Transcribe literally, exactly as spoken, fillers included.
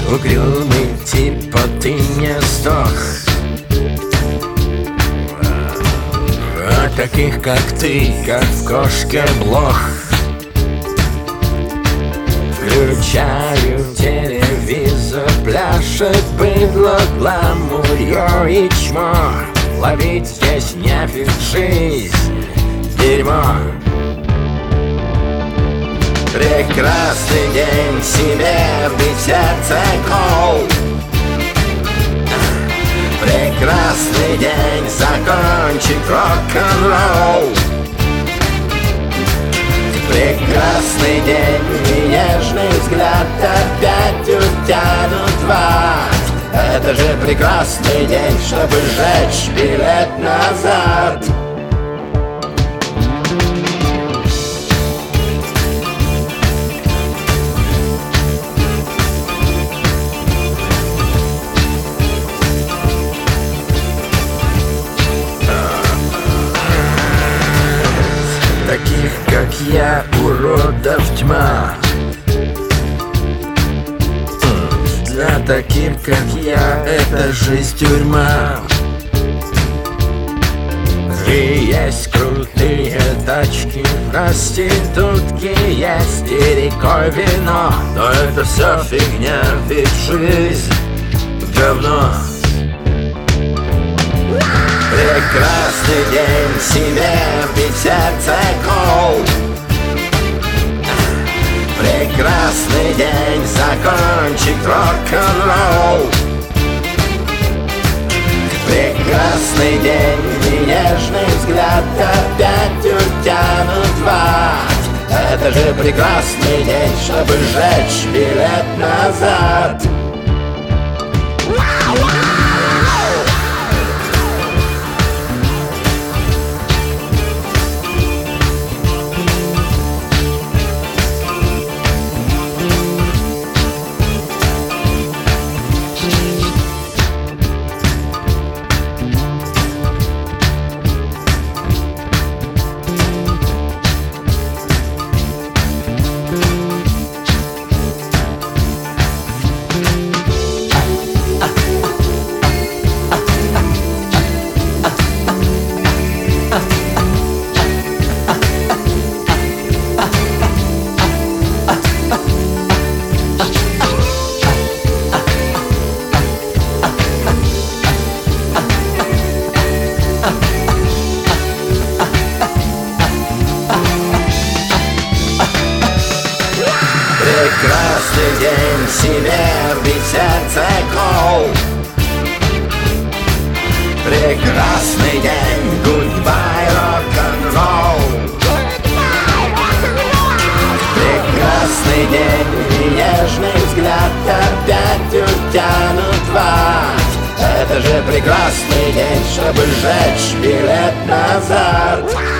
Угрюмый типа ты не сдох. А таких как ты, как в кошке блох. Включаю телевизор, пляшет быдло, гламурье и чмо. Ловить здесь нефиг, жизнь дерьмо. Прекрасный день себе вбить сердце кол. Прекрасный день закончить рок-н-ролл. Прекрасный день и нежный взгляд опять утянут в ад. Это же прекрасный день, чтобы сжечь билет назад. Таких, как я, уродов тьма. Для таких, как я, это жизнь тюрьма. И есть крутые тачки, проститутки, есть и рекой вино. Но это все фигня, ведь жизнь говно. Прекрасный день себе вбить сердце кол. Прекрасный день закончить рок-н-ролл. Прекрасный день и нежный взгляд опять утянут в ад. Это же прекрасный день, чтобы сжечь билет назад. Прекрасный день себе вбить сердце кол. Прекрасный день, goodbye рок-н-ролл. Прекрасный день и нежный взгляд опять утянут в ад. Это же прекрасный день, чтобы сжечь билет назад.